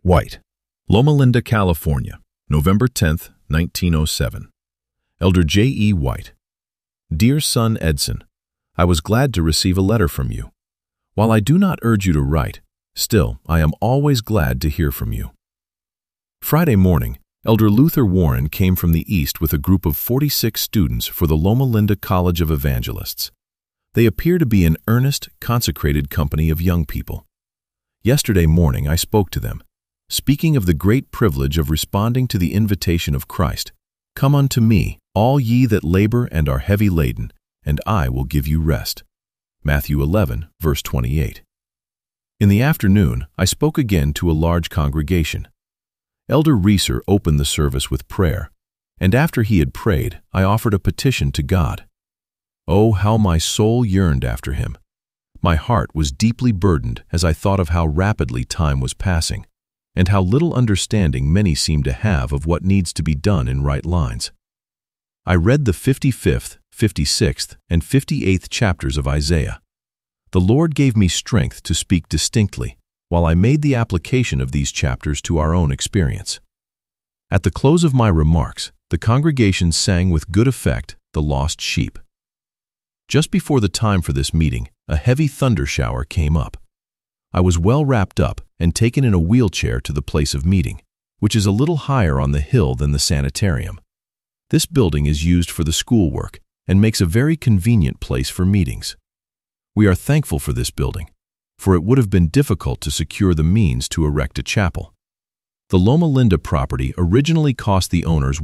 White, Loma Linda, California, November 10, 1907. Elder J. E. White. Dear son Edson, I was glad to receive a letter from you. While I do not urge you to write, still I am always glad to hear from you. Friday morning, Elder Luther Warren came from the East with a group of 46 students for the Loma Linda College of Evangelists. They appear to be an earnest, consecrated company of young people. Yesterday morning I spoke to them, speaking of the great privilege of responding to the invitation of Christ, "Come unto me, all ye that labor and are heavy laden, and I will give you rest." Matthew 11, verse 28. In the afternoon, I spoke again to a large congregation. Elder Reeser opened the service with prayer, and after he had prayed, I offered a petition to God. Oh, how my soul yearned after him. My heart was deeply burdened as I thought of how rapidly time was passing, and how little understanding many seem to have of what needs to be done in right lines. I read the 55th, 56th, and 58th chapters of Isaiah. The Lord gave me strength to speak distinctly, while I made the application of these chapters to our own experience. At the close of my remarks, the congregation sang with good effect, "The Lost Sheep." Just before the time for this meeting, a heavy thunder shower came up. I was well wrapped up and taken in a wheelchair to the place of meeting, which is a little higher on the hill than the sanitarium. This building is used for the schoolwork and makes a very convenient place for meetings. We are thankful for this building, for it would have been difficult to secure the means to erect a chapel. The Loma Linda property originally cost the owners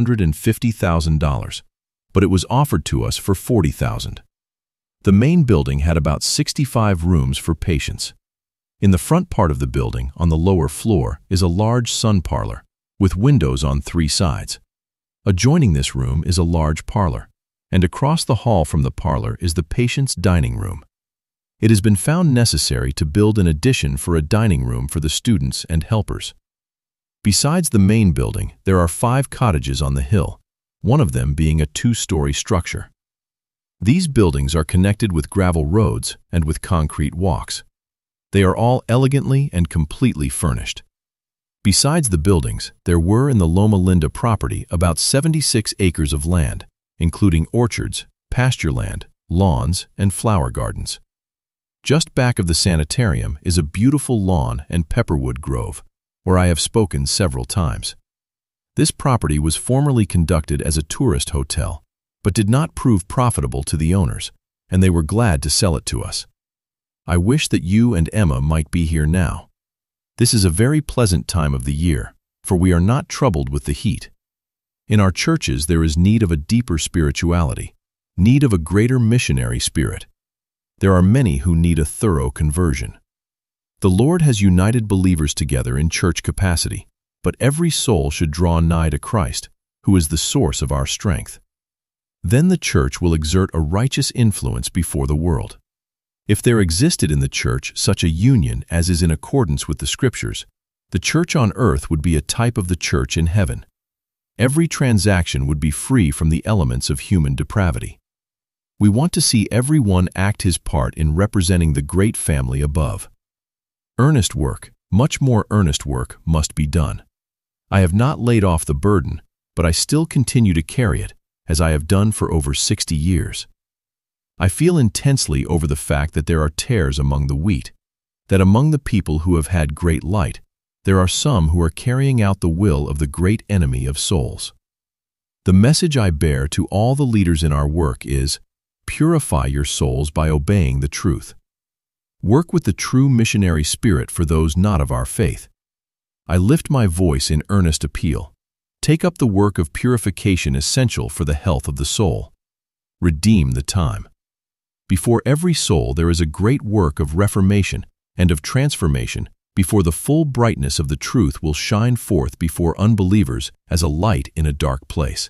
$150,000, but it was offered to us for $40,000. The main building had about 65 rooms for patients. In the front part of the building, on the lower floor, is a large sun parlor, with windows on 3 sides. Adjoining this room is a large parlor, and across the hall from the parlor is the patient's dining room. It has been found necessary to build an addition for a dining room for the students and helpers. Besides the main building, there are 5 cottages on the hill, one of them being a 2-story structure. These buildings are connected with gravel roads and with concrete walks. They are all elegantly and completely furnished. Besides the buildings, there were in the Loma Linda property about 76 acres of land, including orchards, pasture land, lawns, and flower gardens. Just back of the sanitarium is a beautiful lawn and pepperwood grove, where I have spoken several times. This property was formerly conducted as a tourist hotel, but did not prove profitable to the owners, and they were glad to sell it to us. I wish that you and Emma might be here now. This is a very pleasant time of the year, for we are not troubled with the heat. In our churches there is need of a deeper spirituality, need of a greater missionary spirit. There are many who need a thorough conversion. The Lord has united believers together in church capacity, but every soul should draw nigh to Christ, who is the source of our strength. Then the church will exert a righteous influence before the world. If there existed in the church such a union as is in accordance with the Scriptures, the church on earth would be a type of the church in heaven. Every transaction would be free from the elements of human depravity. We want to see everyone act his part in representing the great family above. Earnest work, much more earnest work, must be done. I have not laid off the burden, but I still continue to carry it, as I have done for over 60 years. I feel intensely over the fact that there are tares among the wheat, that among the people who have had great light, there are some who are carrying out the will of the great enemy of souls. The message I bear to all the leaders in our work is, purify your souls by obeying the truth. Work with the true missionary spirit for those not of our faith. I lift my voice in earnest appeal. Take up the work of purification essential for the health of the soul. Redeem the time. Before every soul there is a great work of reformation and of transformation before the full brightness of the truth will shine forth before unbelievers as a light in a dark place.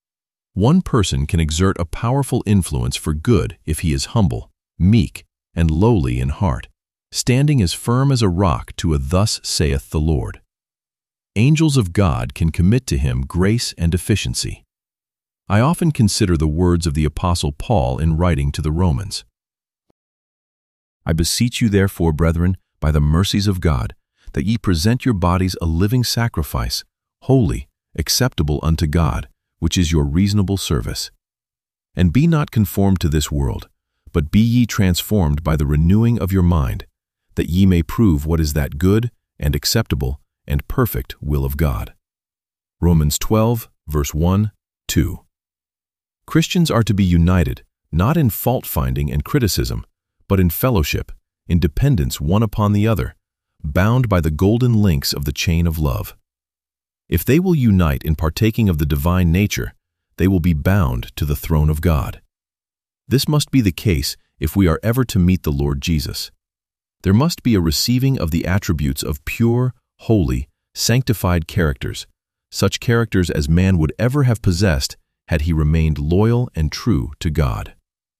One person can exert a powerful influence for good if he is humble, meek, and lowly in heart, standing as firm as a rock to a "Thus saith the Lord." Angels of God can commit to him grace and efficiency. I often consider the words of the Apostle Paul in writing to the Romans. I beseech you therefore, brethren, by the mercies of God, that ye present your bodies a living sacrifice, holy, acceptable unto God, which is your reasonable service. And be not conformed to this world, but be ye transformed by the renewing of your mind, that ye may prove what is that good and acceptable and perfect will of God. Romans 12, verse 1, 2. Christians are to be united, not in fault-finding and criticism, but in fellowship, in dependence one upon the other, bound by the golden links of the chain of love. If they will unite in partaking of the divine nature, they will be bound to the throne of God. This must be the case if we are ever to meet the Lord Jesus. There must be a receiving of the attributes of pure, holy, sanctified characters, such characters as man would ever have possessed had he remained loyal and true to God.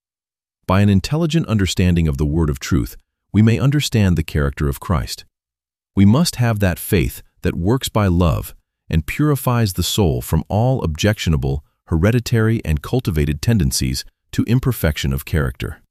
By an intelligent understanding of the word of truth, we may understand the character of Christ. We must have that faith that works by love and purifies the soul from all objectionable, hereditary, and cultivated tendencies to imperfection of character.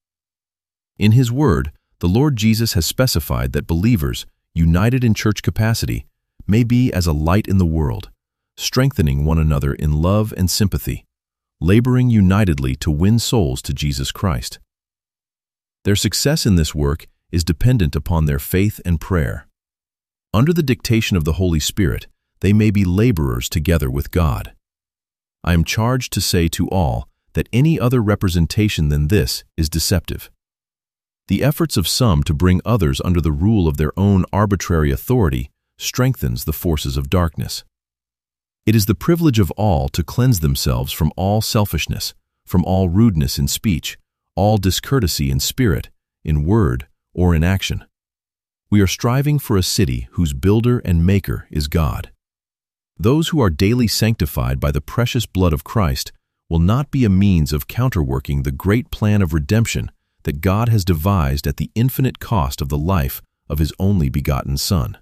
In His Word, the Lord Jesus has specified that believers, united in church capacity, may be as a light in the world, strengthening one another in love and sympathy, laboring unitedly to win souls to Jesus Christ. Their success in this work is dependent upon their faith and prayer. Under the dictation of the Holy Spirit, they may be laborers together with God. I am charged to say to all that any other representation than this is deceptive. The efforts of some to bring others under the rule of their own arbitrary authority strengthens the forces of darkness. It is the privilege of all to cleanse themselves from all selfishness, from all rudeness in speech, all discourtesy in spirit, in word, or in action. We are striving for a city whose builder and maker is God. Those who are daily sanctified by the precious blood of Christ will not be a means of counterworking the great plan of redemption that God has devised at the infinite cost of the life of His only begotten Son.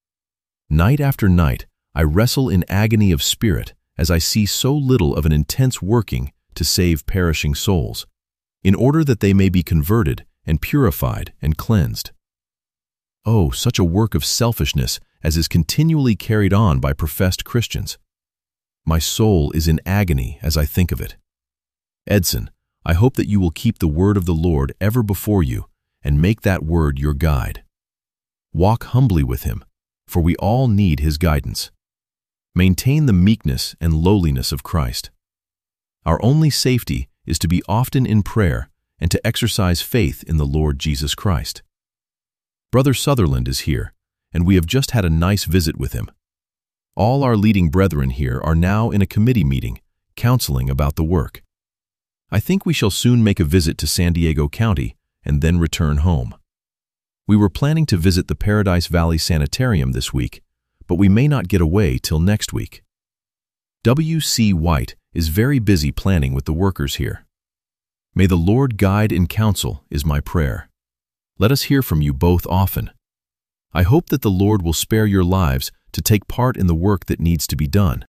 Night after night, I wrestle in agony of spirit as I see so little of an intense working to save perishing souls, in order that they may be converted and purified and cleansed. Oh, such a work of selfishness as is continually carried on by professed Christians. My soul is in agony as I think of it. Edson, I hope that you will keep the word of the Lord ever before you and make that word your guide. Walk humbly with Him, for we all need His guidance. Maintain the meekness and lowliness of Christ. Our only safety is to be often in prayer and to exercise faith in the Lord Jesus Christ. Brother Sutherland is here, and we have just had a nice visit with him. All our leading brethren here are now in a committee meeting, counseling about the work. I think we shall soon make a visit to San Diego County and then return home. We were planning to visit the Paradise Valley Sanitarium this week, but we may not get away till next week. W.C. White is very busy planning with the workers here. May the Lord guide in counsel is my prayer. Let us hear from you both often. I hope that the Lord will spare your lives to take part in the work that needs to be done.